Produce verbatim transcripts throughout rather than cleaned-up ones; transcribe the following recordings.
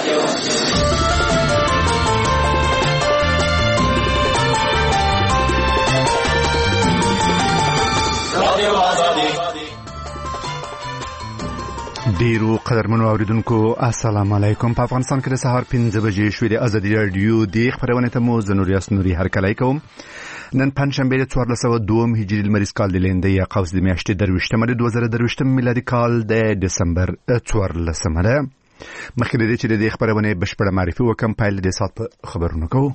ډیرو قدرمنو اوریدونکو السلام علیکم. په افغانستان کې د سهار پنځه بجې شوې د ازادي راډیو د خبرونه ته مو زنوریاس نوري هرکلی کوم. نن پنځشنبه د څوارلس سوه دوه هجري لمریز کال د لنډۍ یا قوس د میاشتې درویشتمه د دوه زره درویشتم میلادي کال د دسمبر څوارلسمه ده. مخکې د دې چې د دې خبرونه بشپړه معرفي وکم پیل د سات په خبرونو کوو.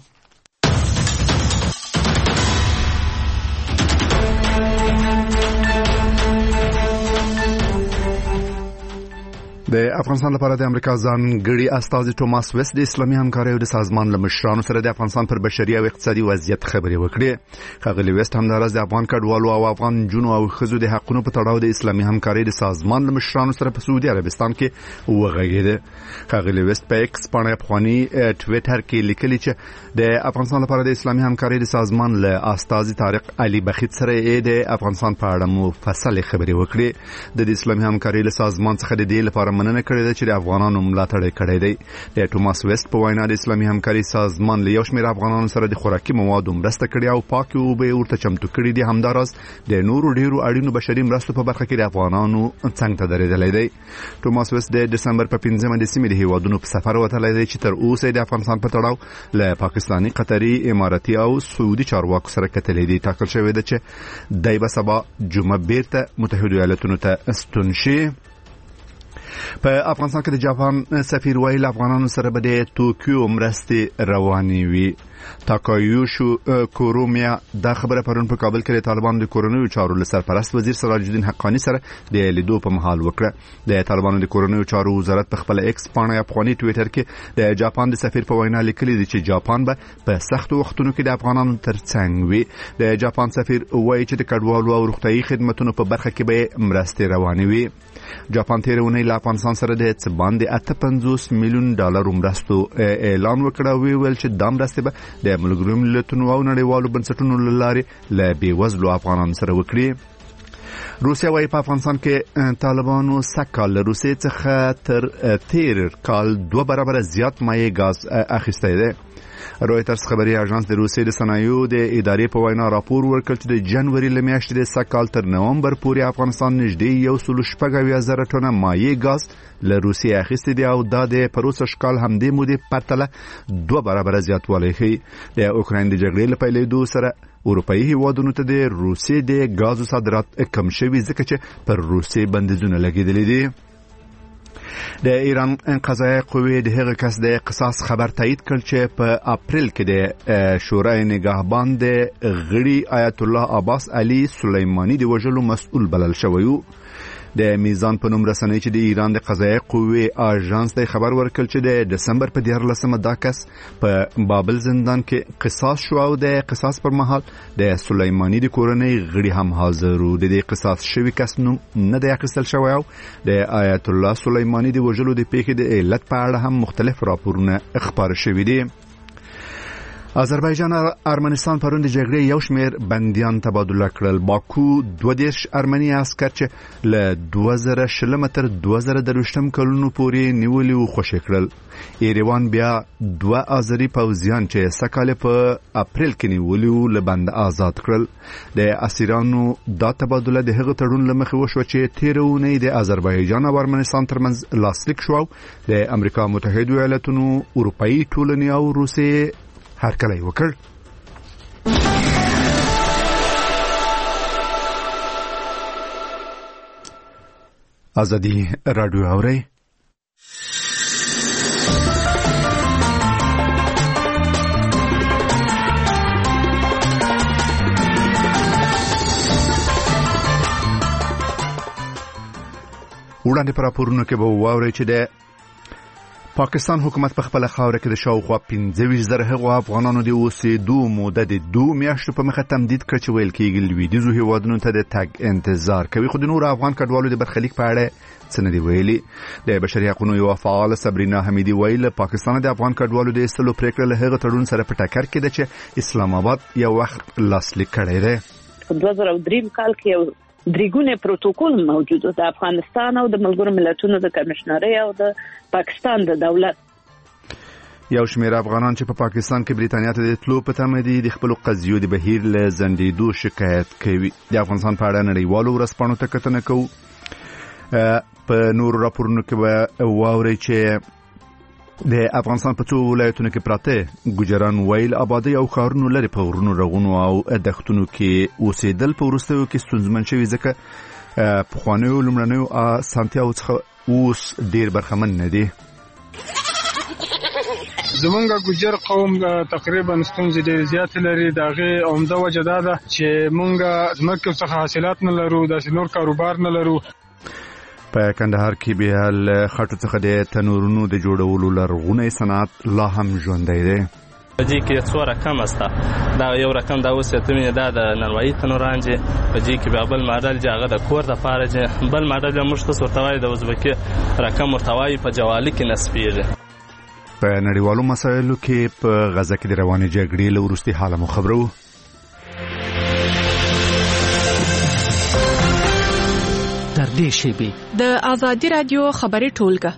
د افغانستان لپاره د امریکا ځانګړي استازي توماس ویست د اسلامي همکارۍ او د سازمان له مشرانو سره د افغانستان پر بشري او اقتصادي وضعیت خبرې وکړې. ښاغلي ویست همداراز د افغان کډوالو او افغان نجونو او ښځو د حقونو په تړاو د اسلامي همکارۍ د سازمان له مشرانو سره په سعودي عربستان کې وغږېده. ښاغلي ویست په ایکس باندې افغاني ټویټر کې لیکلي چې د افغانستان لپاره د اسلامي همکارۍ د سازمان له استازي طارق علي بخیت سره د افغانستان په اړه مفصل خبرې وکړې. د اسلامي همکارۍ له سازمان څخه د دې لپاره مننه کړې ده چې د افغانانو ملاتړ کړی دی. د توماس ویست په وینا د اسلامي همکارۍ سازمان له یو شمېر افغانانو سره د خوراکي موادو مرسته کړې او پاکې اوبه ورته چمتو کړي دي. همداراز د نورو ډیرو اړینو بشري مرستو په برخه کې د افغانانو څنګ ته درېدلی دی. توماس ویست د دسمبر په پنځمه د سیمې د هیوادونو په سفر وتلی دی چې تر اوسه د افغانستان په تړاو له پاکستاني، قطري، اماراتي او سعودي چارواکو سره کتلې دي. ټاکل شوې ده چې دی به سبا جمعه بیرته متحدو ایالتونو ته ستون شي. په افغانستان کې د جاپان سفیر ویل افغانانو سره به د توکیو مرستې روانې وي. تاکایوشو کورومیا دا خبره پرون په کابل کې د طالبانو د کورنیو چارو له سرپرست وزیر سراج الدین حقانی سره د لیدو په مهال وکړه. د طالبانو د کورنیو چارو وزارت په خپل ایکس باندې افغاني ټویټر کې د جاپان د سفیر په وینا لیکلي دي چې جاپان به په سختو وختونو کې د افغانانو ترڅنګ وي. د جاپان سفیر وایي چې د کډوالو او روغتیايي خدماتو په برخه کې به مرستې روانې وي. جاپان تیر اونۍ له افغانستان سره د څه باندې اته پنځوس میلیون ډالر مرستو اعلان وکړ او ویل چې دا مرستې به د ملګرو ملتونو او نړیوالو بنسټونو له لارې له بېوزلو افغانانو سره وکړي. روسیا وايي په افغانستان کې طالبانو سږ کال له روسیې څخه تر تیر کال دوه برابره زیات مایع ګاز اخیستی دی. رویټرز خبري اژانس د روسیې د صنایعو د ادارې په وینا راپور ورکړ چې د جنوري له میاشتې د سږ کال تر نومبر پورې افغانستان نږدې یو سل شپږ اویا زره ټنه مایع ګاز له روسیې اخیستی دی او دا د پروسه شکال همدې مودې پرتله دوه برابره زیاتوالی ښیي. د اوکراین د جګړې له پیلېدو سره اروپایي هیوادونو ته د روسیې د ګازو صادرات کم شوي ځکه چې پر روسیې بندیزونه لګېدلي دي. د ایران قضایه قوې د هغه کس د قصاص خبر تایید کړ چې په اپریل کې د شورای نگهبان د غړي آیت الله عباس علي سلیمانی د وژلو مسؤل بلل شوی و. د میزان په نوم رسنۍ چې د ایران د قضایه قوې اژانس د خبر ورکړ چې د دسمبر په دیارلسمه دا کس په بابل زندان کې قصاص شو او د قصاص پر مهال د سلیمانی د کورنۍ غړي هم حاضر وو. د دې قصاص شوی کس نوم نه دی اخیستل شوی او د آیت الله سلیمانی د وژلو د پیښې د علت په اړه هم مختلف راپورونه خپاره شوي دي. آذربایجان ارمنستان پرون د جګړې یو شمېر بندیان تبادله کړل. باکو دوه دېرش ارمني عسکر چې له دوه زره شلم تر دوه زره درویشتم کلونو پورې نیولي وو خوشي کړل. ایروان بیا دوه آذري پوځیان چې سږ په اپریل کې نیولي وو له بند آزاد کړل. د اسیرانو دا تبادله د هغه تړون له مخې وشوه چې تېره اونۍ د آذربایجان او ارمنستان ترمنځ لاسلیک شو. د امریکا متحدو ایالتونو، اروپایي ټولنې او روسیې هرکلی وکړ. ازادي راډیو اورئ. وړاندې پر راپورونو کې به واورئ چې د پاکستان حکومت په خپل خاوره کې د شاوخوا پنځه ویشت زره هغو افغانانو د اوسېدو موده د دوه میاشتو په مخه تمدید کړ چې ویل کېږي لویدیځو هیوادونو ته د تګ انتظار کوي. خو د نورو افغان کډوالو د برخلیک په اړه څه نه دي ویلي. د بشري حقونو یوه فعاله صبرینا حمیدي ویل پاکستان د افغان کډوالو د ایستلو پریکړه له هغه تړون سره په ټکر کې ده چې اسلام آباد یو وخت لاسلیک کړی دی. په دوه زره درې کال کې یو دریګونه پروتوکول موجود د افغانستان او د ملګرو ملتونو د کمشنرۍ او د پاکستان د دولت یو شمېر افغانان چې په پا پاکستان کې بریتانیا ته د تلو په تمه دي د خپلو قضیو د بهیر له ځنډېدو شکایت کوي. د افغانستان په اړه نړیوالو ورځپاڼو ته کتنه کوو. په نورو راپورونو کې به واورئ چې د افغانستان په څو ولایتونو کې پراته ګوجران ویل آبادی او ښارونو لري په غرونو رغونو او دښتونو کې اوسېدل په وروستیو کې ستونزمن شوي ځکه پخوانیو لومړنیو اسانتیاوو څخه اوس ډېر برخمن نه دي. زمونږ ګوجر قوم تقریبا ستونزې ډېرې زیاتې لري. د هغې عمده وجه دا ده چې مونږ ځمکو څخه حاصلات نه لرو، داسې نور کاروبار نه لرو. په کندهار کې بیا له خټو څخه د تنورونو د جوړولو لرغونی صنعت لا هم ژوندی دی. په دې کې څو رقم استه. دا یو رقم دا اوس ته مینه دا د ننوایي تنوران چې په دې کې بیا بل ماډل چې هغه د کور د پاره چې بل ماډل موږ ته ورتوای د ازبکي رقم ورتوای په جوالي کې نسبیږي. په نړیوالو مسایلو کې په غزه کې د روانې جګړې له وروستي حاله مو خبرو. تر دې شیبې د آزادي رادیو خبري ټولګه.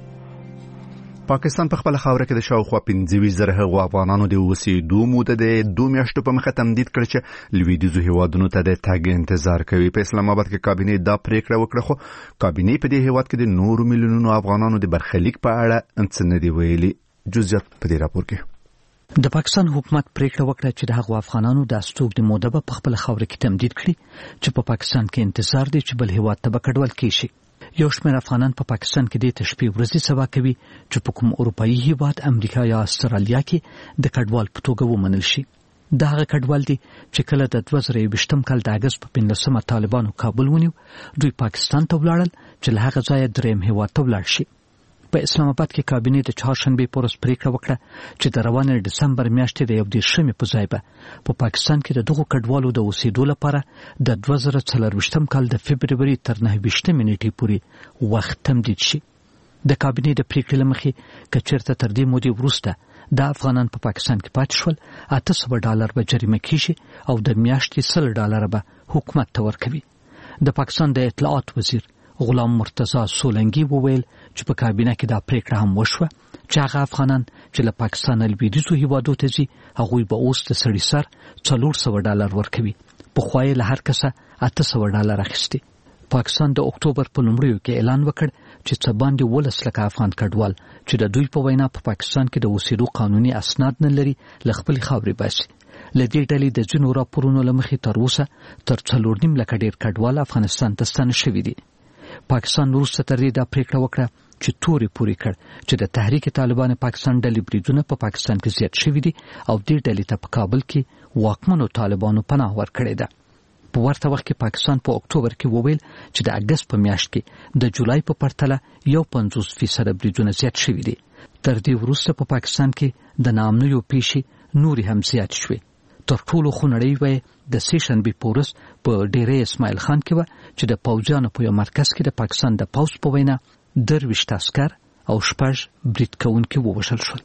پاکستان په خپل خاوره کې د شاوخوا پنځه ویشت زره افغانانو د اوسېدو موده د دوه میاشتو په مخه تمدید کړ چې لویدیځو هیوادونو ته د تګ انتظار کوي. په اسلام آباد کې کابینې دا پریکړه وکړه، خو کابینې په دې هیواد کې د نورو میلیونونو افغانانو د برخلیک په اړه څه نه دی ویلي. جزئیات په دې راپور کې. د پاکستان حکومت پریکړه وکړه چې د هغو افغانانو د استوګنې موده په خپل خاوره کې تمدید کړي چې په پاکستان کې انتظار دي چې بل هیواد ته کډوال کیشي. یو شمېر افغانان په پاکستان کې د تشبیه ورځې سبا کوي چې په کوم اروپایي هیواد امریکا یا استرالیا کې د کډوال په توګه ومنل شي. دا هغه کډوال دي چې کله د دوه زره یوویشتم کال د اګست په پنځلسمه طالبانو کابل ونیو، دوی پاکستان ته ولاړل چې له هغه ځایه دریم هیواد ته ولاړ شي. په اسلام آباد کې کابینې د چهارشنبه په ورځ پریکړه وکړه چې د روانې دسمبر میاشتې د یو دېرشمې په ځای به په پاکستان کې د دغو کډوالو د اوسېدو لپاره د دوه زره څلرویشتم کال د فبروري تر نهه ویشتمې نیټې پورې وخت تمدید شي. د کابینې د پریکړې له مخې که چېرته تر دې مودې وروسته د افغانان په پاکستان کې پاتې شول، اته سوه ډالر به جریمه کیږي او د میاشتې سل ډالره به حکومت ته ورکوي. د پاکستان د اطلاعات وزیر غلام مرتضی سولنګي وویل چې په کابینه کې دا پریکړه هم وشوه چې هغه افغانان چې له پاکستان لویدیځو هیوادو ته ځي هغوی به اوس د سړي سر څلور سوه ډالر ورکوي. پخوا یې له هر کسه اته سوه ډالر اخیستي. پاکستان د اکتوبر په لومړیو کې اعلان وکړ چې څه باندې ولس لکه افغان کډوال چې د دوی په وینا په پاکستان کې د اوسېدو قانوني اسناد نه لري له خپلې خاورې باسي. له دې ډلې د ځینو راپورونو له مخې تر اوسه تر څلور نیم لکه ډېر کډوال افغانستان ته ستانه شوي دي. پاکستان وروسته تر دې دا پریکړه وکړه چې تورې پورې کړ چې د تحریک طالبان پاکستان ډلې بریدونه په پاکستان کې زیات شوي دي او دې ډلې ته په کابل کې واکمنو طالبانو پناه ورکړې ده. په ورته وخت کې پاکستان په اکتوبر کې وویل چې د اګست په میاشت کې د جولای په پرتله یو پنځوس فیصد بریدونه زیات شوي دي. تر دې وروسته په پاکستان کې د ناامنیو پیښې نورې هم زیات شوې. تر ټولو خو نړۍ وایي د سې شنبې په ورځ په ډیرې اسماعیل خان کې وه چې د پوځیانو په یو مرکز کې د پاکستان د پوځ په وینا درویشت عسکر او شپږ برید کوونکي ووژل شول.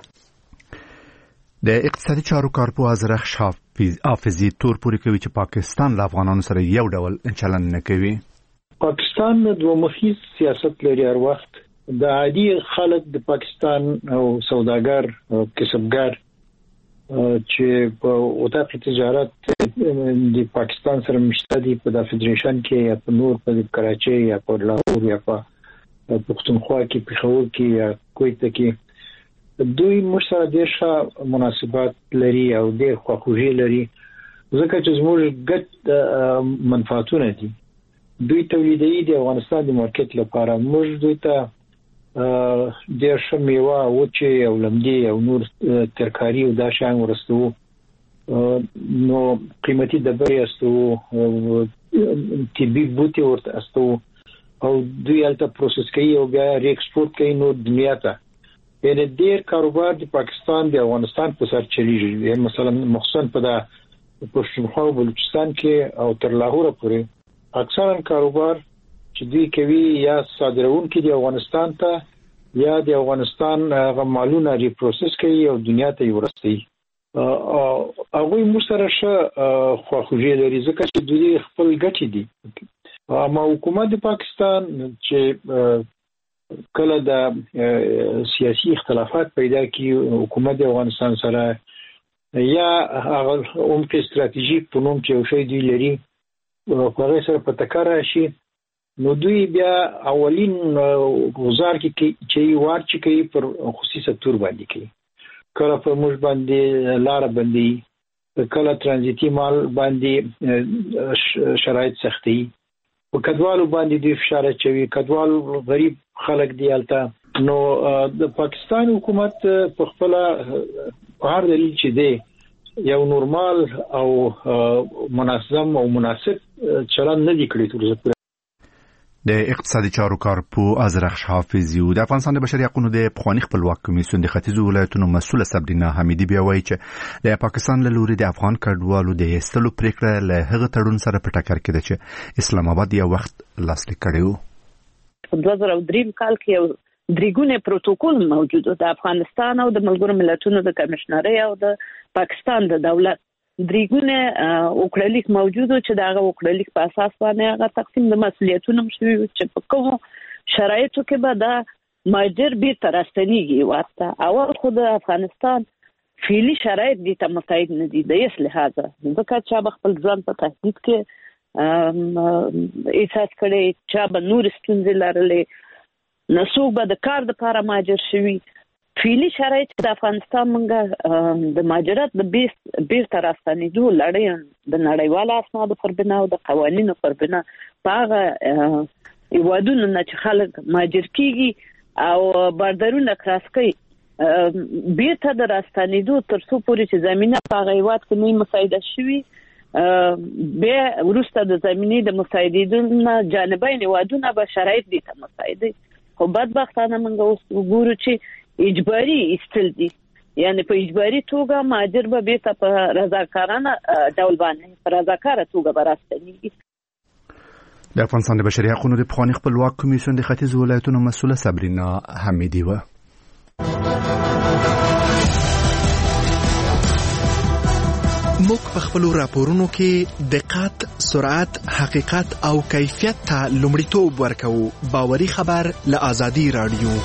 د اقتصادي چارو کارپوه زرخش حافظي تور پورې کوي چې پاکستان له افغانانو سره یو ډول چلند نه کوي. پاکستان دوه مخیز سیاست لري. هر وخت د عادي خلک د پاکستان او سوداګر او کسبګر چې په وطاق تجارت د پاکستان سره مشته دي په د فدریشن کې یا په نور په کراچۍ یا په لاهور یا په پښتونخوا کې پېښور کې یا کویت کې دوی مشترک ډېر مناسبات لري او ډېر خواخوږي لري ځکه چې زموږ ګډ منفعتونه دي. دوی تولیدي د افغانستان د مارکیټ لپاره موږ دوی ته ډېر ښه میوه وچې او لمدې او نور ترکاري او دا شیان ورستو، نو قیمتي ډبرې استو، طبي بوټي ورته استو او دوی هلته پروسس کوي او بیا ری ایکسپورټ کوي نور دنیا ته. یعنې ډېر کاروبار د پاکستان د افغانستان په سر چلیږي. مثلا مخصوصا په د پښتونخوا او بلوچستان کې او تر لاهور پورې اکثرا کاروبار چې دوی کوي یا صادرونکي د افغانستان ته یا د افغانستان هغه مالونه ریپروسس کوي او دنیا ته یې ورسوي. هغوی موږ سره ښه خواخوږي لري ځکه چې دوی خپل ګټې دي. اما حکومت د پاکستان چې کله د سیاسي اختلافات پیدا کی حکومت افغانستان سره یا هغه عمق استراتیژیک په نوم چې یو شی دی لري هغه سره په ټکر راشي نو دوی بیا اولین گزار کې چې ورچ کوي پر خصوصي سکتور باندې کوي کله په موږ باندې لار باندې کله ترانزیتي مال باندې شرایط سختي په کډوالو باندې د فشار چوي کډوال غریب خلک دی البته نو د پاکستان حکومت په خپل هر دلیل چې دی یو نورمال او منظم او مناسب چلند نه دی کړی تر د اقتصادي چارو کارپو ازرخش حافظي او د افغانستان د بشري حقوقو د پخوانی خپلواک کمیسیون د ختیځو ولایتونو مسؤله صبرینا حمیدي بیا وایي چې د پاکستان له لوري د افغان کډوالو د ایستلو پریکړه له هغه تړون سره په ټکر کې ده چې اسلام آباد یو وخت لاسلیک کړی و. په دوه زره درې کال کې یو دریګونه پروتوکول موجود د افغانستان او د ملګرو ملتونو د کمشنرۍ او د پاکستان د دولت دریګونه وکړلیک موجود چې داغه وکړلیک په اساس باندې هغه تقسیم د مسولیتونو مشوي چې په کوم شرایطو کې به دا ماجر به ترستنیږي ورته اول خو د افغانستان فعلی شرایط دي ته مساعد نه دي د اصل لحاظه ځکه چې خپل ځان په تهدید کې احساس کړي چې به نور ستونزې لرلې نسوک به د کار د لپاره ماجر شوي فعلی شرایط د افغانستان منګه د ماجرات د بیس بیس ترستنیدو لړۍ د نړیوال اسنادو پر بنا او د قوانینو پر بنا هغه ایوادونو نه چې خلک ماجر کیږي او باردارونه کراس کوي بیرته د راستنیدو تر څو پورې چې زمينه په غیوات کې نه مساعده شوي به ورسته د زمينې د مساعدینو جانبین ایوادونه به شرایط دي ته مساعده خو بدبختانه موږ اوس وګورو چې اجباري استل دي یعنی په اجباري توګه ماجر به بیرته په رضاکارانه ډول باندې په رضاکاره توګه براستنیږي. د افغانستان د بشري حقوقو د پخوانی خپلواک کمیسیون د ختیځو ولایتونو مسؤله صبرینا حمیدي و. موږ په خپل راپورونو کې دقت، سرعت، حقیقت او کیفیت ته لومړیتوب ورکوو. باوري خبر له آزادي رادیو.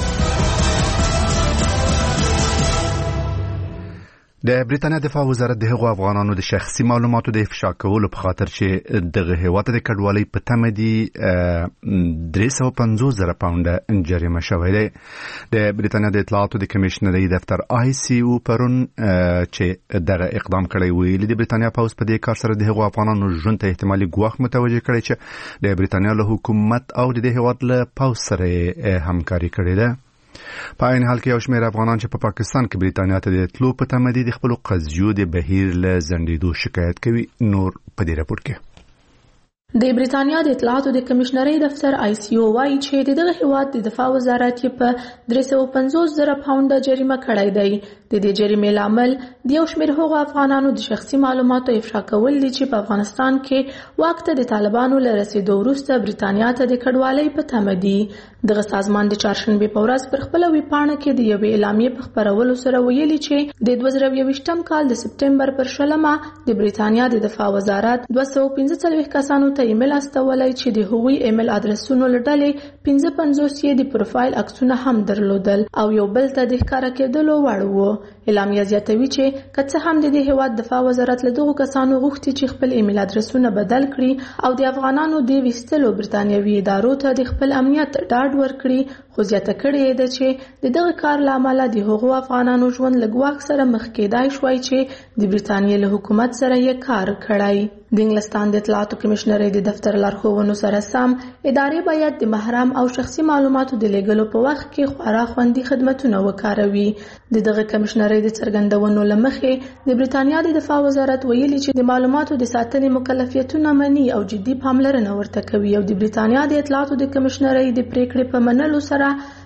د بریټانیا دفاع وزارت د هغو افغانانو د شخصي معلوماتو د افشا کولو په خاطر چې دغه هیواد د کډوالۍ په تمه دي درې سوه پنځوس زره پاونډه جریمه شوی دی. د بریټانیا د اطلاعاتو د کمیشنرۍ دفتر آی سی او پرون چې دغه اقدام کړی ویلي د بریټانیا پوځ په دې کار سره د هغو افغانانو ژوند ته احتمالي ګواښ متوجه کړی چې د بریټانیا له حکومت او د هیواد له پوځ سره همکاري کړې ده. په عین حال کې یو شمېر افغانان چې په پا پاکستان کې بریټانیا ته د تلو په تمه دي د خپلو قضیو د بهیر له ځنډېدو شکایت کوي. نور په دې راپور کې د بریټانیا د اطلاعاتو د کمیشنرۍ دفتر آی سی او وايي چې د دغه هیواد د دفاع وزارت یې په درې سوه پنځوس زره پاونډه جریمه کړی دی. د دې جریمې لامل د یو شمېر هغو افغانانو د شخصي معلوماتو افشا کول دي چې په افغانستان کې واک ته د طالبانو له رسېدو وروسته بریټانیا ته د کډوالۍ په تمه دي. دغه سازمان د چهارشنبې په ورځ پر خپله ویبپاڼه کې د یوې اعلامیې په خپرولو سره ویلي چې د دوه زره یوویشتم کال د سپټمبر پر شلمه د بریټانیا د دفاع وزارت دوه سوه پنځه څلوېښت کسانو ته ایمیل استولی چې د هغوی ایمیل ادرسونو له ډلې پنځه پنځوس یې د پروفایل عکسونه هم درلودل او یو بل ته د ښکاره کېدلو وړ وو. اعلامیه زیاتوي چې که څه هم د دې هیواد دفاع وزارت له دغو کسانو غوښتي چې خپل ایمیل ادرسونه بدل کړي او د افغانانو د ویستلو بریټانیوي ادارو ته د خپل امنیت ډاډ ورکړي، خو زیاته کړې ده چې د دغه کار له امله د هغو افغانانو ژوند له ګواښ سره مخ کېدای شوی چې د بریټانیې له حکومت سره یې کار کړی. د انګلستان د اطلاعاتو کمیشنرۍ د دفتر لارښوونو سره سم ادارې باید د محرم او شخصي معلوماتو د لیږلو په وخت کې خورا خوندي خدمتونه وکاروي. د دغه کمیشنرۍ د څرګندونو له مخې د بریټانیا د دفاع وزارت ویلي چې د معلوماتو د ساتنې مکلفیتونه مني او جدي پاملرنه ورته کوي او د بریټانیا د اطلاعاتو د کمیشنرۍ د پریکړې په منلو سره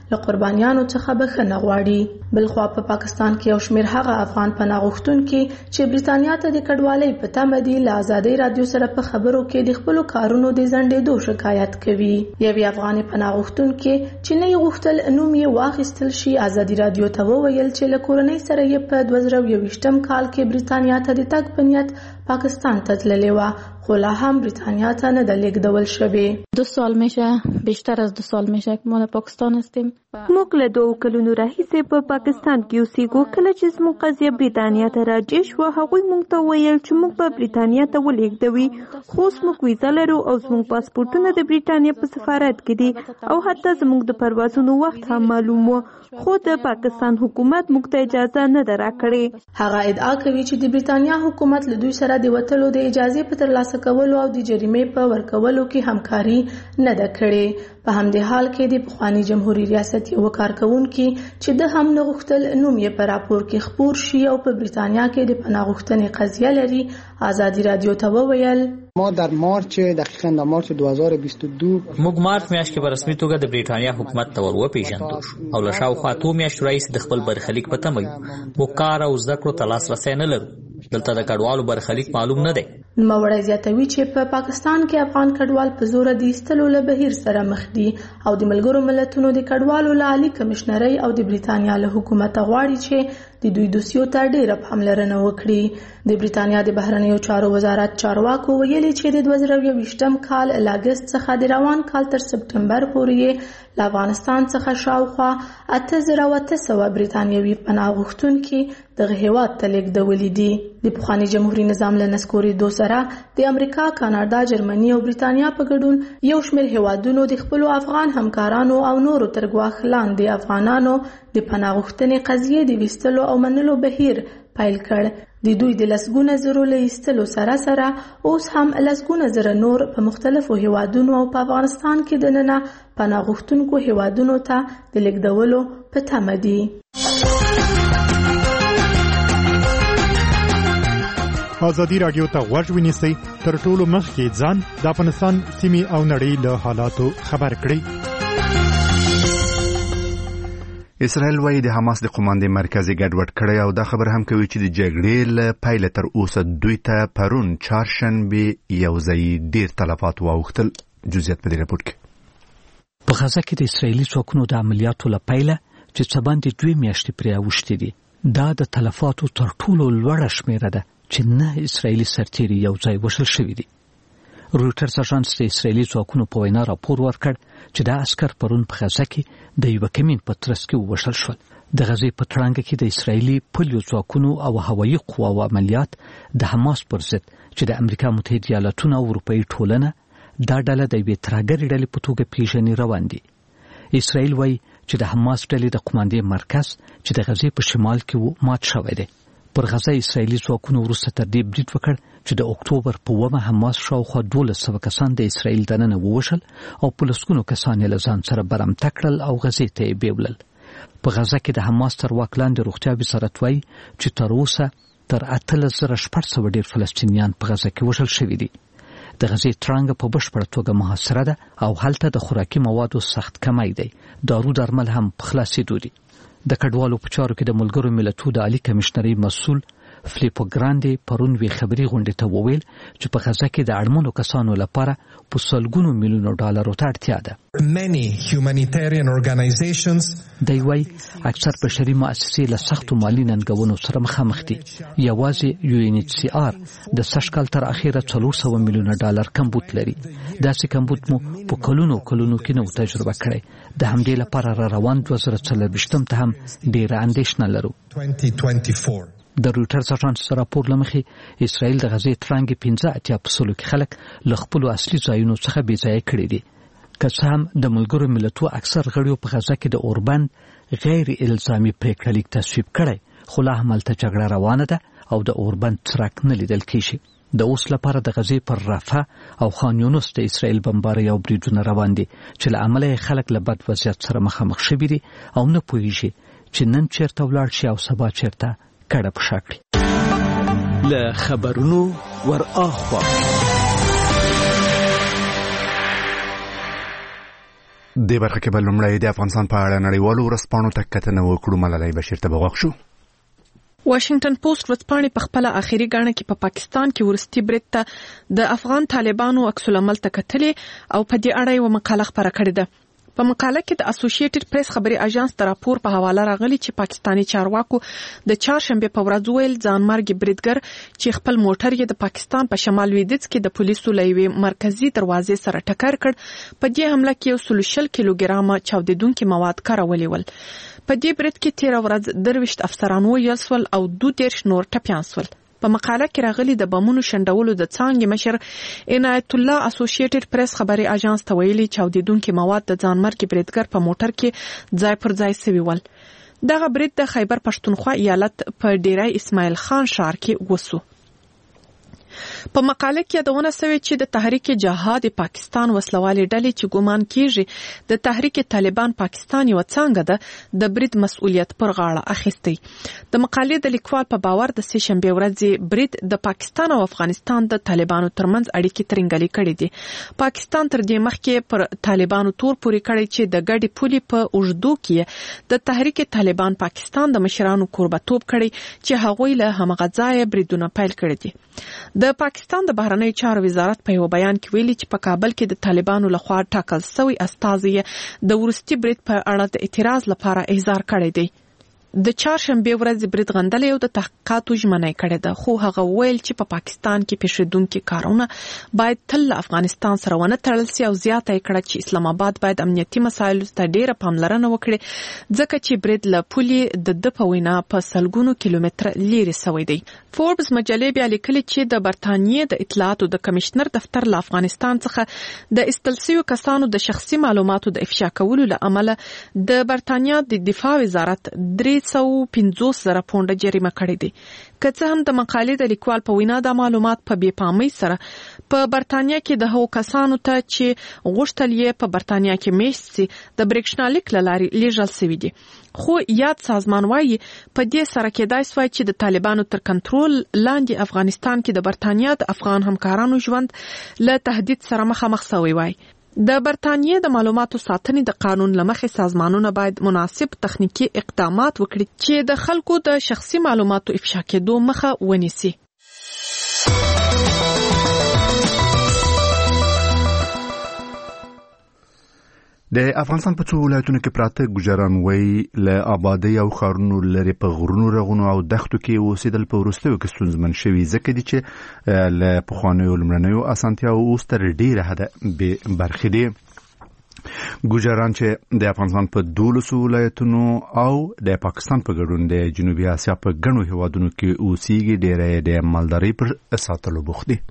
له قربانیانو څخه بخښنه غواړي. بلخوا په پا پاکستان کې یو شمېر هغه افغان پناه غوښتونکي چې برېټانیا ته د کډوالۍ په تمه دي له ازادۍ رادیو سره په خبرو کې د خپلو کارونو د ځنډېدو شکایت کوي. یوې افغاني پناه غوښتونکي چې نه یې غوښتل نوم یې واخیستل شي ازادي رادیو ته وویل چې له کورنۍ سره یې په دوه زره یوویشتم کال کې برېټانیا ته د تګ په نیت پاکستان ته تللې وه خو لا هم برېټانیا ته نه ده لیږدول شوې. دو سال میشه بیشتر از دو سال میشه که ما در پاکستان هستیم. موږ له دوه کلونو راهیسې په پاکستان کې اوسېږو. کله چې زموږ قضیه برېټانیا ته راجع شوه هغوی موږ ته ویل چې موږ به برېټانیا ته ولېږدوي خو اوس موږ ویزه لرو او زموږ پاسپورټونه د برېټانیا په سفارت کې دي او حتی زموږ د پروازونو وخت هم معلوم و خو د پاکستان حکومت موږ ته اجازه نه ده راکړې. هغه ادعا کوي چې د برېټانیا حکومت له دوی سره د وتلو د اجازې په ترلاسه کولو او د جریمې په ورکولو کې همکاري نه ده کړې. په همدې حال کې د پخواني جمهوریت ریاست یو کارکونکي چې د هم نه غوښتل نوم یې په راپور کې خپور شي او په برېټانیا کې د پناه غوښتنې قضیه لري ازادي رادیو ته وویل ما در مارچ دقیقاً در مارچ دو هزار و بیست و دو موږ مارچ میاشت کې په رسمي توګه د برېټانیا حکومت ته ور وپېژندل شو او له شاوخوا اتو میاشتو راهیسې د خپل برخلیک په تمه یو. موږ کار او زده کړو ته لاسرسی نه لرو. دلته د کډوالو برخلیک معلوم نه دی. نوموړی زیاتوي چې په پاکستان کې افغان کډوال په زوره د ایستلو له بهیر سره مخ دي او د ملګرو ملتونو د کډوالو له عالي کمشنرۍ او د برېټانیا له حکومته غواړي چې د دوی دوسیو ته ډیره پاملرنه وکړي. د برېټانیا د بهرنیو چارو وزارت چارواکو ویلي چې د دوه زره یوویشتم کال له اګست څخه د روان کال تر سپټمبر پورې له افغانستان څخه شاوخوا اته زره او اته سوه برېټانیوي پناه غوښتونکي دغه هېواد ته لیږدولي دي. د پخواني جمهوري نظام له نسکورېدو سره د امریکا، کاناډا، جرمني او برېټانیا په ګډون یو شمېر هېوادونو د خپلو افغان همکارانو او نورو تر ګواښ لاندې افغانانو د پناه غوښتنې قضیې د ویستلو او منلو بهیر پیل کړ. د دوی د لسګونه زرو له ایستلو سره سره اوس هم لسګونه زره نور په مختلفو هېوادونو او په افغانستان کې دننه پناه غوښتونکو هېوادونو ته د لیږدولو په تمه دي. ازادي رادیو ته غوږ ونیسئ تر ټولو مخکې ځان د افغانستان سیمې او نړۍ له حالاتو خبر کړئ. اسرائیل وايي د حماس د قوماندې مرکزي ګډوډ کړی او دا خبر هم کوي چې د جګړې له پیله تر اوسه دوی ته پرون چهارشنبه یو ځای ډیر تلفات واوښتل. جزئیات په دې راپور کې. په غزه کې د اسرائیلي ځواکونو د عملیاتو له پیله چې څه باندې دوه میاشتې پرې اوښتې دي دا د تلفاتو تر ټولو لوړه شمیره ده چې نه اسرائیلي سرتیري یو ځای وشل شوي دي. رویټرز اژانس د اسرائیلي ځواکونو په وینا راپور ورکړ چې دا عسکر پرون په غزه کې د یو کمین په ترڅ کې ووژل شول. د غزې په تړانګه کې د اسرائیلي پولیو ځواکونو او هوایي قواو عملیات د حماس پر ضد چې د امریکا متحده ایالاتونو او اروپایي ټولنه دا ډله د یوې ترهګرې ډلې په توګه پیژني روان دي. اسرائیل وایي چې د حماس ډلې د قوماندې مرکز چې د غزې په شمال کې مات شوی دی. پر غزه اسرائیلي ځواکونو وروسته تر دې برید وکړ چې د اکتوبر په اوومه حماس شاوخوا دولس سوه کسان د اسرائیل دننه ووژل او په لسګونو کسان یې له ځان سره برمته کړل او غزې ته یې بیولل. په غزه کې د حماس تر واک لاندې روغتیا وزارت وایي چې تر اوسه تر اتلس زره شپږ سوه ډېر فلسطینیان په غزه کې وژل شوي دي. د غزې تړانګه په بشپړه توګه محاصره ده او هلته د خوراکي موادو سخت کمی دی. دارو درمل هم په خلاصېدو دي. د کډوالو په چارو کې د ملګرو ملتونو د عالي کمشنرۍ مسؤل فلیپو ګراندي پرون وی خبري غونډې ته وویل چې په غزه کې د اړمنو کسانو لپاره په سلګونو میلیونو ډالرو ته اړتیا ده. Many humanitarian organizations دی وای اکثر بشري مؤسسې له سختو مالي ننګونو سره مخامخ دي. یوازې یو ان ایچ سی آر د سږ کال تر اخیره څلور سوه میلیونه ډالر کمبود لري. داسې کمبود مو په کلونو کلونو کې نو تجربه کړی. د همدې لپاره را روان دوه زره څلرویشتم ته هم ډېره اندېښنه لرو. د رویټرز اژانس راپور لمخې اسرائیل د غزې تړانګې پنځه اتیا په سلو کې خلک له خپلو اصلي ځایونو څخه بې ځایه کړي دي. که څه هم د ملګرو ملتونو اکثر غړیو په غزه کې د اوربند غیر الزامي پریکړه لیک تصویب کړی خو لا هم هلته جګړه روانه ده او د اوربند څرک نه لیدل کېږي. د اوس لپاره د غزې پر رفح او خان یونس د اسرائیل بمبارۍ او بریدونه روان دي چې له امله یې خلک له بد وضعیت سره مخامخ شوي دي او نه پوهېږي چې نن چیرته ولاړ شي او سبا چیرته کډه پښه کړي. له خبرونو ور اخوا د برخه کې بل لمړی د افغانستان په اړه نړیوالو ورځپاڼو ته کتنه وکړو. ملالۍ بشیر ته بغوښ شو. واشنگټن پوسټ ورځپاڼې په خپل اخیری غاڼه کې په پاکستان کې ورستي برید ته د افغان طالبانو عکس العمل ته کتلې او په دې اړه یو مقاله خبره کړې ده. په مقاله کې د اسوسییټډ پریس خبري اژانس تر راپور په حواله راغلي چې پاکستانی چارواکو د چهارشنبه په ورځ ویل ځانمرګي بریدګر چې خپل موټر یې د پاکستان په شمال لویدیځ کې د پولیسو لوي مرکزی دروازې سره ټکر کړ. په دې حمله کې یو سل شل کیلوګرام چاودیدونکي مواد کارولي ول. په دې برید کې تیر ورځ درويشت افسران وژل شول او دوه دیرش نور ټپيان شول. په مقاله کې راغلي د بمونو شندولو د څانګې مشر عنایت الله اسوسییټډ پریس خبري اژانس ته ویلي چاودیدونکي مواد د ځانمرګي بریدګر په موټر کې ځای پر ځای سوي ول. دغه برید د خیبر پښتونخوا ایالت په ډیرای اسماعیل خان ښار کې وسو. په مقاله کې یادونه شوې چې د تحریک جهاد پاکستان وسلوالې ډلې چې ګومان کیږي د تحریک طالبان پاکستان یو څنګه ده د برید مسؤلیت پر غاړه اخیستی. د مقالې د لیکوال په باور د سه شنبه ورځې برید د پاکستان او افغانستان د طالبانو ترمنځ اړیکې ترنګلې کړې دي. پاکستان تر دې مخکې پر طالبانو تور پوري کړی چې د ګډي پولي په اوږدو کې د تحریک طالبان پاکستان د مشرانو کوربتوب کړی چې هغوی له همغه ځای بریدونه پیل کړي دي. د پاکستان د بهرنی چارو وزارت په یو بیان کې ویلي چې په کابل کې د طالبانو لخوا ټاکل شوی استازی د ورستي برید په اړه د اعتراض لپاره احضار کړی دی. د چهارشنبه ورځ برید غندلې او د تحقیقاتو ژمنه کړې ده، خو هغه ویل چې په پاکستان کې پیښیدونکي کارونه باید تل افغانستان سره ونه تړل شي او زیاته کړه چې اسلام آباد باید امنیتي مسایلو ته ډیره پاملرنه وکړي ځکه چې برید له پولي د د په وینا په سلګونو کیلومتر لیرې شوی دی. فوربس مجلې بیا لیکلي چې د برتانیې د اطلاعاتو د کمشنر دفتر له افغانستان څخه د استلسیو کسانو د شخصي معلوماتو د افشا کولو له امله د برتانیې د دفاع وزارت درې سو پنځوس زره پونډه جریمه کړې دي. که څه هم د مقالې د لیکوال په وینا د معلومات په بې پامۍ سره په برتانیا کې د هغو کسانو ته چې غوښتل یې په برتانیا کې میشت سي د برېښنالیک له لارې لیږل سوي دي. خو یاد سازمان وایي په دې سره کېدای سوای چې د طالبانو تر کنټرول لاندې افغانستان کې د برتانیا د افغان همکارانو ژوند له تهدید سره مخامخ شوی وای. د برتانیې د معلوماتو ساتنې د قانون لمخې سازمانونه باید مناسب تخنیکی اقدامات وکړي چې د خلکو د شخصي معلوماتو افشا کېدو مخه ونیسي. د افغانستان په څو ولایتونو کې پراته ګوجران وایي له آبادۍ او ښارونو لرې په غرونو رغونو او دښتو کې اوسېدل په وروستیو کې ستونزمن شوي ځکه دي چې له پخوانیو لومړنیو اسانتیاوو اوس تر ډېره حده بې برخې دي. ګوجران چې د افغانستان په دولسو ولایتونو او د پاکستان په ګډون د جنوبي اسیا په ګڼو هیوادونو کې اوسېږي ډېری د مالدارۍ پر ساتلو بوخت دي.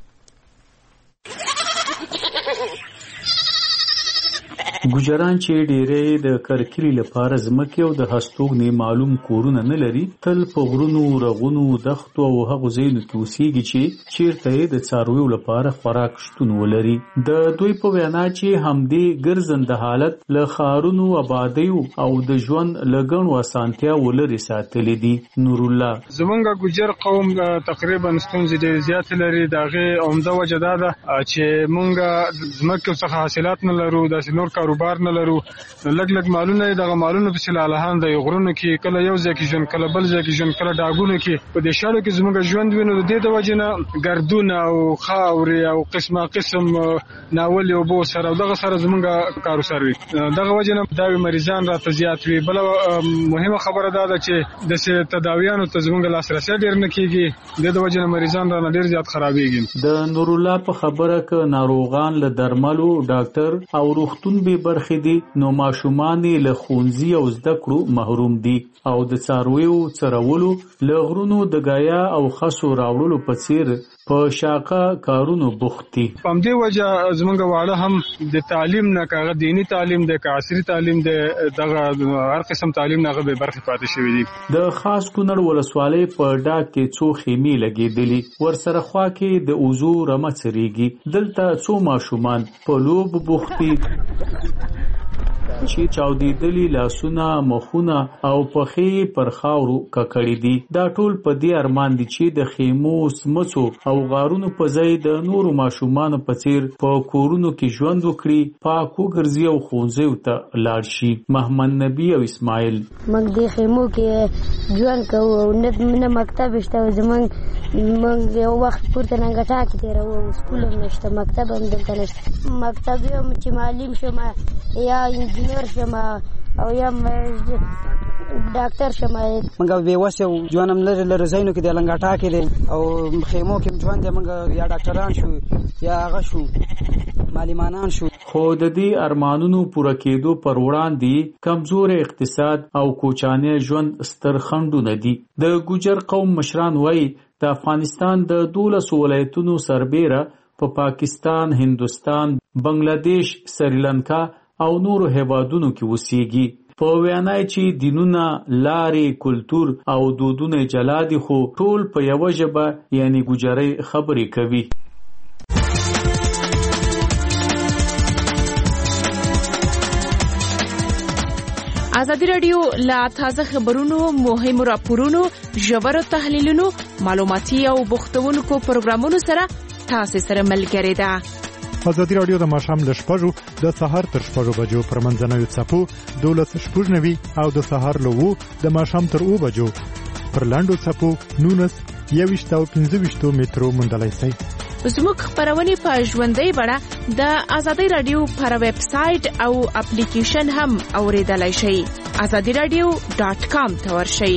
ګوجران چې ډېری د کرکلي لپاره ځمکې او د هستوګنې معلوم کورونه نه لري تل په غرونو رغونو دښتو او هغو ځایونو کې اوسېږي چې چیرته یې د څارویو لپاره خوراک شتون ولري. د دوی په وینا چې همدې ګرځنده حالت له ښارونو آبادیو او د ژوند له ګڼو اسانتیاوو لرې ساتلي دي. نور الله: زمونږ ګوجر قوم تقریبا ستونزې ډېرې زیاتې لري. د هغې عمده وجه دا ده چې مونږ ځمکې څخه حاصلات نه لرو، داسې نور کاروبار نه لرو. لږ لږ مالونه دغه مالونه په سلالهان د غرونو کې کله یو ځای کې ژوند کله بل ځای کې ژوند کله ډاګونو کې په دې شاړو کې زموږ ژوند وینو. د دې د وجې نه ګردونه او خاورې او قسمه قسم ناولې اوبو سره دغه سره زموږ کاروسار وي. دغه وجې نه دا مریضان راته زیات وي. بله مهمه خبره دا ده چې داسې تداویانو ته زموږ لاسرسی ډېر نه کېږي. د دې وجې نه مریضان رانه ډېر زیات خرابېږي. د نور الله په خبره که ناروغان له درملو ډاکټر او روغتون به برخې دي نو ماشومان له ښوونځي او زده کړو محروم دي او د څارویو څرولو له غرونو د ګایا او خسو راوړلو په څیر په شاقه کارونو بوخت دي. په همدې وجه زموږ واړه هم د تعلیم نه که هغه دیني تعلیم دی که عصري تعلیم دی دغه هر قسم تعلیم نه هغه بې برخې پاتې شوي دي. د خاص کونړ ولسوالۍ په ډاګ کې څو خیمې لګېدلي، ورسره خوا کې د اوزو رمه څریږي. دلته څو ماشومان په لوبو بوخت دي. چې چاودېدلي لاسونه مخونه او پښې پر خاورو ککړې دي. دا ټول په دې ارمان دي چې د خیمو سمڅو او غارونو په ځای د نورو ماشومانو په څیر په کورونو کې ژوند وکړي، پاک وګرځي او ښوونځیو ته لاړ شي. محمد نبی او اسماعیل: موږ د خیمو کې ژوند کوو، نه مکتب شته، زمونږ موږ یو وخت پورته ننګټا کې تېروو، سکول هم نشته، مکتب هم دلته نشته. مکتب یم چې معلم شم یا انجینر شم او یا ډاکټر شم. موږ بېوس یو، ژوند هم لرې لرې ځایونو کې دی، لنګټا کې دی او خیمو کې ژوند دی. موږ یا ډاکټران شو یا هغه شو معلمانان شو. خو د دې ارمانونو پوره کېدو پر وړاندې کمزور اقتصاد او کوچاني ژوند ستر خنډونه دي. د ګوجر قوم مشران وایي د افغانستان د دولسو ولایتونو سربیره په پا پاکستان، هندوستان، بنگلاديش، سریلانکا او نورو هیوادونو کې اوسېږي. په وینا چې دینونه، لارې، کلتور او دودونه جلا دي، خو ټول په یوه ژبه یعنی ګوجرۍ خبرې کوي. ازادي راډیو لا تازه خبرونو، مهمو راپورونو، ژورو تحلیلونو، معلوماتي او بوختونکو پروګرامونو سره تاسو سره ملګری ده. ازادي راډیو د ماښام له شپږو د سهار تر شپږو بجو پر منځنوي څپو دولس شپږ نوي او د سهار له اوو د ماښام تر اوو بجو پر لاندو څپو نونس یویشت او پنځه ویشتو مترو موندلی شئ. زموږ خبرونه په ژوندۍ بڼه د ازادي راډیو پر ویب سټ او اپلیکیشن هم اوریدلای شئ. ازادي راډیو ډاٹ کام ته ورشئ.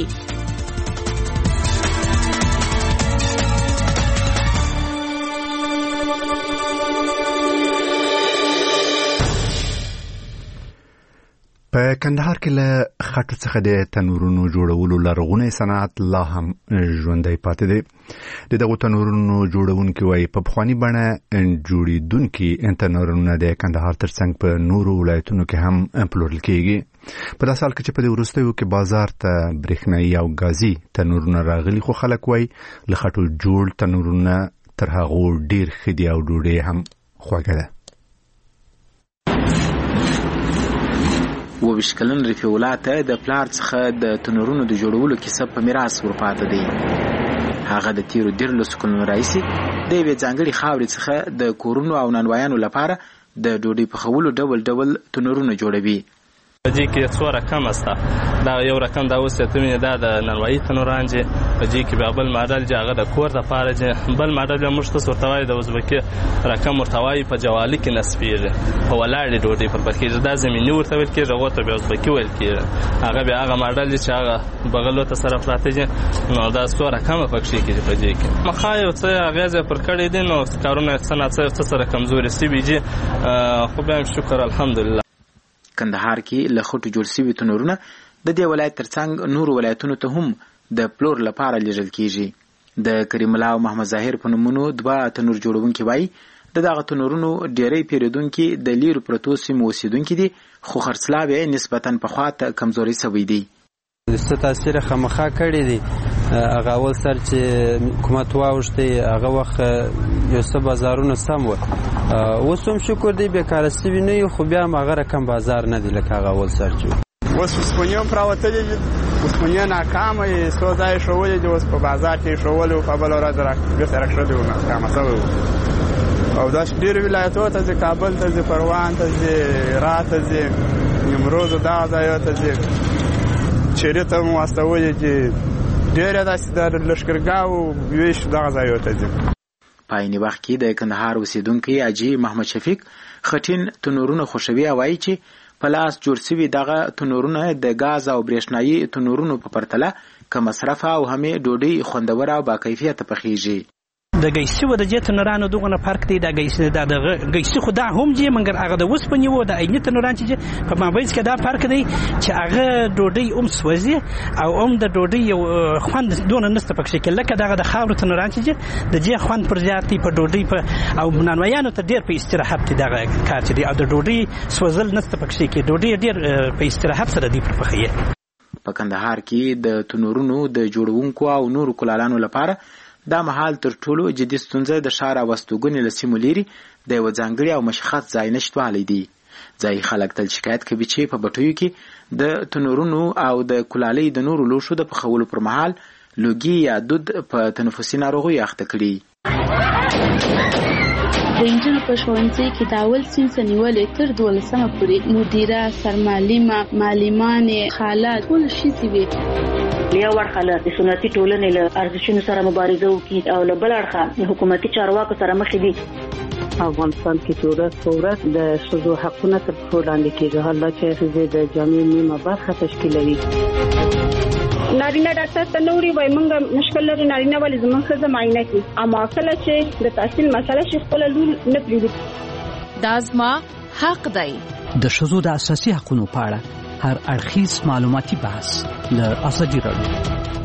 په کندهار کې له خټو څخه د تنورونو جوړولو لرغونی صنعت لا هم ژوندی پاتې دی. د دغو تنورونو جوړونکي وایي په پخواني بڼه جوړېدونکي تنورونه د کندهار ترڅنګ په نورو ولایتونو کې هم پلورل کېږي. په داسې حال کې چې په دې وروستیو کې بازار ته برېښنایي او ګازي تنورونه راغلي، خو خلک وایي له خټو جوړ تنورونه تر هغو ډېر ښه دي او ډوډۍ هم خوږه ده. وویشت کلن رفیع الله ته د پلار څخه د تنورونو د جوړولو کیسه په میراث ورپاته دی. هغه د تیرو دیرلسو کلونو راهیسې د یوې ځانګړې خاورې څخه د کورونو او نانوایانو لپاره د ډوډۍ پخولو ډول ډول تنورونه جوړوي. په دې کې څو رقم استه. دا یو رقم دا اوس ته مې دا د نانوایي تنوران چې په دې کې بیا بل ماډل چې هغه د کور لپاره چې بل ماډل موږ ته ورته وایي د ازبکي رقم ورته وایي په جوالي کې نصبېږي، په ولاړې ډوډۍ پر پخېږي. دا زمیني ورته ویل کېږي، هغه ته بیا ازبکي ویل کېږي. هغه بیا هغه ماډل چې هغه بغلو ته سره پراته دي، نو دا څو رقم پکې کېږي. په دې کې مخا یو څه اغیزه پر کړې دي، نو کارونه صنعت څه سره کمزوري سوي دي، خو بیا شکر الحمدلله. کندهار کې له خټو جوړ شوي تنورونه د دې ولایت ترڅنګ نورو ولایتونو ته هم د پلور لپاره لیږل کېږي. د کریم الله او محمد ظاهر په نومونو دوه تنور جوړونکي وایي د دغه تنورونو ډېری پیرودونکي د لیرو پرتو سیمو اوسېدونکي دي، خو خرڅلاو یې نسبتاً پخوا ته کمزوري سوی دی. څه تاثیر خامخا کړی دی. هغه اول سر چې حکومت واوښتی هغه وخت یو څه بازارونه سم وو، اوس هم شکر دی بیکاره سوي نه یو، خو بیا هم هغه رقم بازار نه دی لکه هغه اول سر چې اوس اوسپنې هم راوتلي دي. اوسپنې ناکامه یې څو ځایه ښولي دي، اوس په بازار کې یې ښولي وو، په بله ورځ بېرته راښودي وو، ناکامه سوی وو. او داسې ډېرو ولایتونو ته ځي، کابل ته ځي، پروان ته ځي، را ته ځي، نیمروز دغه ځایو ته ځي، چیرې ته مو واستولي چې ډېره داسې د لښکرګاو ویش دغه ځایو ته ځي. په عیني وخت کې د کندهار اوسېدونکی حاجي محمد شفیق خټین تنورونه خوښوي او وایي چې په لاس جوړ شوي دغه تنورونه د ګاز او برېښنایي تنورونو په پرتله کم مصرفه او همې ډوډۍ خوندوره او باکیفیته پخېږي. د ګیسي و د دې تنورانو دغه فرق دی. د ګیسي د ګیسي خو دا هم دی، مګر هغه د اوسپنې و د عیني تنوران چې په مابینځ کې دا فرق دی چې هغه ډوډۍ هم سوځي او هم د ډوډۍ یو خوند دونه نسته پکې کې لکه دغه د خاورو تنوران چې د دې خوند پر زیات دی په ډوډۍ په او نانوایانو ته ډېر په استراحت دی دغه کار چې دی، او د ډوډۍ سوځل نسته پکې کې ډوډۍ ډېر په استراحت سره دی پر پخې. په کندهار کې د تنورونو د جوړونکو او نورو کلالانو لپاره دا مهال تر ټولو جدي ستونزه د ښار او استوګنې له سیمو لیرې د یوه ځانګړي او مشخص ځای نشتوالی دی. ځای خلک تل شکایت کوي چې په بټیو کې د تنورونو او د کولالۍ د نورو لوښو د پخولو پر مهال لوګي یا دود په تنفسي ناروغیو اخته کړي. د انجنونو په ښوونځي کې د اول صنف نیولې تر دولسمه پورې مدیره، سرمعلمه، معلمانې، خاله ټول ښځې وي. یو اړخه د سنتي ټولنې له ارزښتونو سره مبارزه وکړي او له بل اړخه حکومتي چارواکو سره مخ دي. افغانستان کې چې ورځ په ورځ د ښځو حقونه تر پښو لاندې کېږي. حال دا چې ښځې د جامع نیمه برخه تشکیلوي. نارینه ډاکټر ته نوري وای مونږه مشکل لري نارینه ولې زموږ ښځه معاینه کوي اما کله چې د تحصیل مسله شي خپل لور نه پریږدي. دا زما حق دی. د ښځو د اساسي حقوقو په اړه هر اړخیز معلوماتي بحث له ازادي راډیو